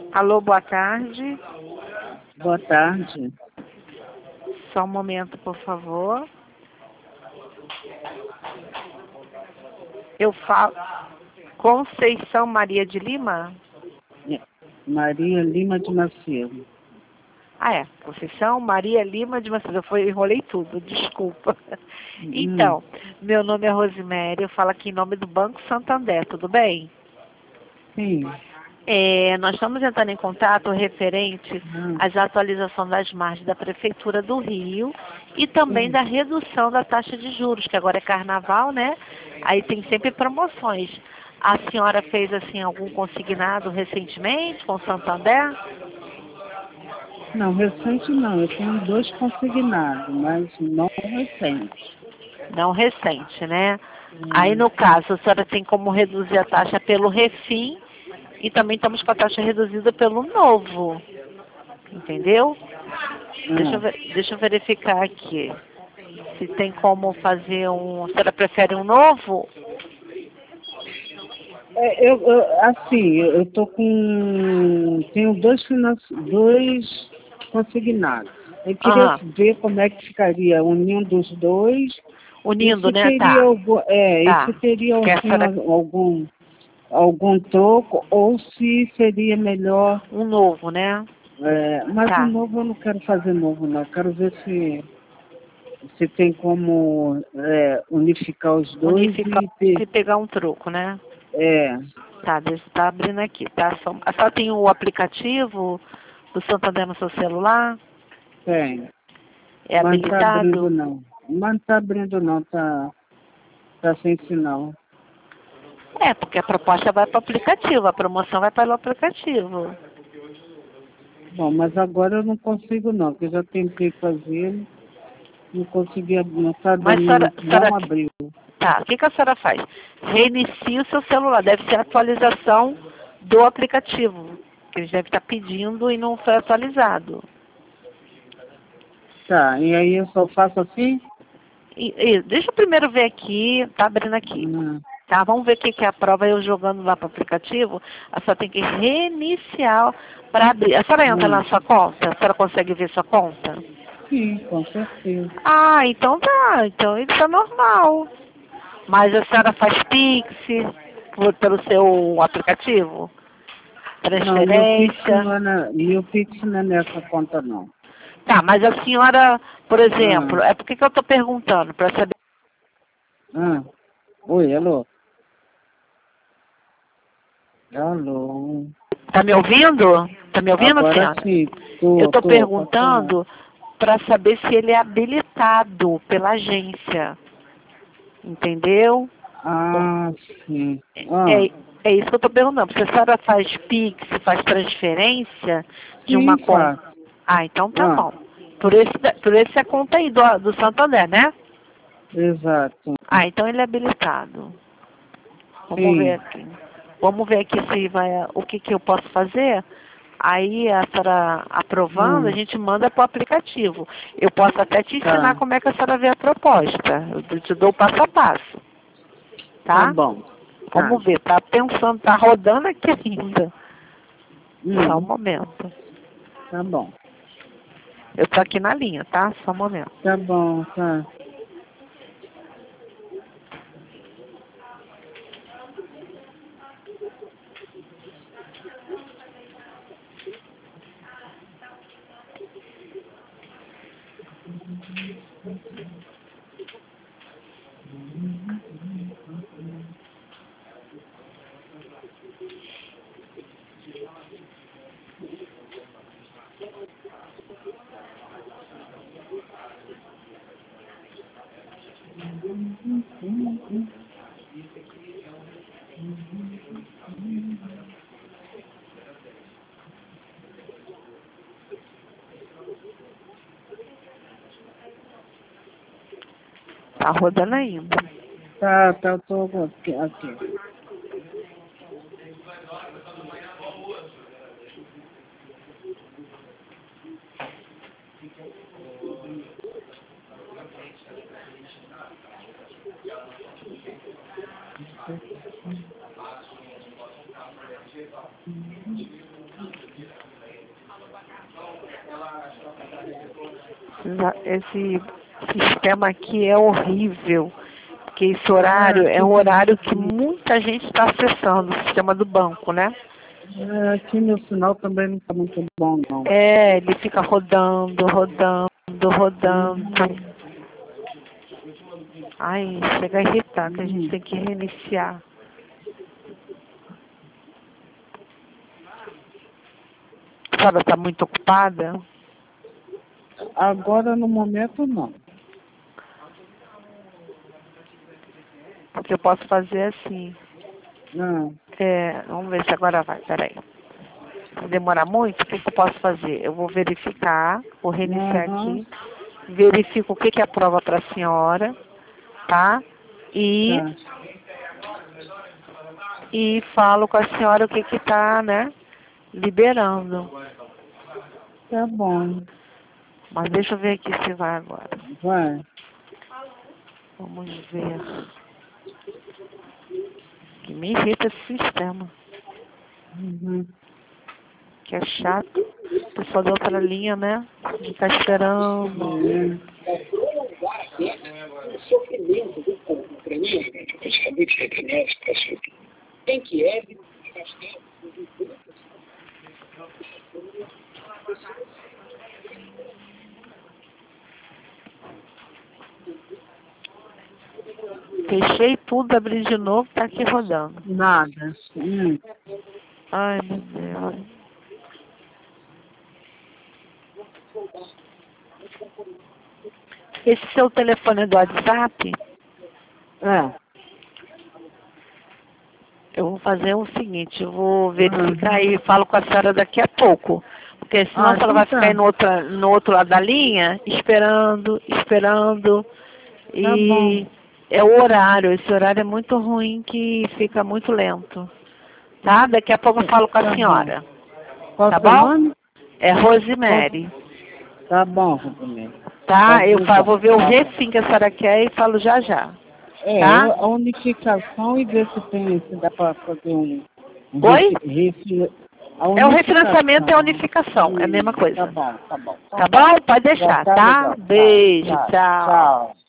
Alô, boa tarde. Boa tarde. Só um momento, por favor. Eu falo Conceição Maria de Lima? Maria Lima de Macedo. Ah, é. Conceição Maria Lima de Macedo. Eu enrolei tudo, desculpa. Então, meu nome é Rosemary, eu falo aqui em nome do Banco Santander, tudo bem? Sim. Nós estamos entrando em contato referente às atualizações das margens da Prefeitura do Rio e também da redução da taxa de juros, que agora é carnaval, né? Aí tem sempre promoções. A senhora fez, assim, algum consignado recentemente com o Santander? Não, recente não. Eu tenho 2 consignados, mas não recente. Não recente, né? Aí, no caso, a senhora tem como reduzir a taxa pelo refim e também estamos com a taxa reduzida pelo novo. Entendeu? Deixa eu verificar aqui. Se tem como fazer a senhora prefere um novo? Eu tô com... Tenho 2 consignados. Eu queria ver como é que ficaria unindo os dois. Unindo, né? Teria Tá. se teria algum troco ou se seria melhor... Um novo, né? Mas o novo eu não quero fazer novo, não. Eu quero ver se tem como unificar os dois e pegar um troco, né? Tá, tá abrindo aqui, tá? A senhora tem o aplicativo do Santander no seu celular? Tem. É Mas não tá habilitado? abrindo, não. Mas não tá abrindo, não. Tá sem sinal. Porque a proposta vai para o aplicativo, a promoção vai para o aplicativo. Bom, mas agora eu não consigo, não, porque eu já tentei fazer, não consegui, não tá dando, não abriu. Tá, o que a senhora faz? Reinicia o seu celular, deve ser a atualização do aplicativo, que eles devem estar pedindo e não foi atualizado. Tá, e aí eu só faço assim? Deixa eu primeiro ver aqui, tá abrindo aqui. Tá, vamos ver o que é a prova, eu jogando lá para o aplicativo, a senhora tem que reiniciar para abrir. A senhora entra na sua conta? A senhora consegue ver sua conta? Sim, com certeza. Ah, então tá, então isso é normal. Mas a senhora faz Pix pelo seu aplicativo? Transferência? Não, meu Pix não é nessa conta, não. Tá, mas a senhora, por exemplo, por que eu estou perguntando? Para saber. Oi, alô? Alô? Tá me ouvindo? Tá me ouvindo, Agora senhora? sim. Eu estou perguntando para saber se ele é habilitado pela agência. Entendeu? Ah, sim. É isso que eu estou perguntando. Se a senhora faz Pix, faz transferência de uma conta. Ah, então tá bom. Por esse é a conta aí do Santander, né? Exato. Ah, então ele é habilitado. Vamos ver aqui. Vamos ver aqui se vai, o que eu posso fazer. Aí, a senhora aprovando, a gente manda para o aplicativo. Eu posso até te ensinar como é que a senhora vê a proposta. Eu te dou o passo a passo. Tá? Tá bom. Vamos ver, tá pensando, tá rodando aqui ainda. Só um momento. Tá bom. Eu tô aqui na linha, tá? Só um momento. Tá bom, tá. Tá rodando ainda. Tá, eu tô aqui. esse sistema aqui é horrível. Porque esse horário é um horário que muita gente está acessando, o sistema do banco, né? Aqui meu sinal também não está muito bom, não. Ele fica rodando. Ai, chega a irritar, que a gente tem que reiniciar. A senhora está muito ocupada? Agora, no momento, não. Porque eu posso fazer assim. Não. Vamos ver se agora vai, peraí. Se demorar muito, o que eu posso fazer? Eu vou verificar, vou reiniciar aqui, verifico o que é a prova para a senhora, tá? E falo com a senhora o que está, né, liberando. Tá bom. Mas deixa eu ver aqui se vai agora. Vai. Vamos ver. Que me irrita esse sistema. Que é chato. O pessoal da outra linha, né? Ficar esperando. O sofrimento do povo ucraniano, eu acabei de retornar para assunto. Em Kiev, faz tempo, Fechei tudo, abri de novo, tá aqui rodando. Nada. Ai, meu Deus. Esse seu telefone é do WhatsApp? Eu vou fazer o seguinte, eu vou verificar e falo com a senhora daqui a pouco. Porque senão ela vai ficar aí no outro lado da linha, esperando. E é o horário, esse horário é muito ruim que fica muito lento. Tá? Daqui a pouco eu falo com a senhora. Tá bom? É Rosemary. Tá bom, Rosemary. Tá? Eu vou ver o refim que a senhora quer e falo já. Tá? A unificação e ver se tem, se dá para fazer um... Oi? O refinanciamento e a unificação, é a mesma coisa. Tá bom. Tá bom? Pode deixar, tá? Beijo, tchau.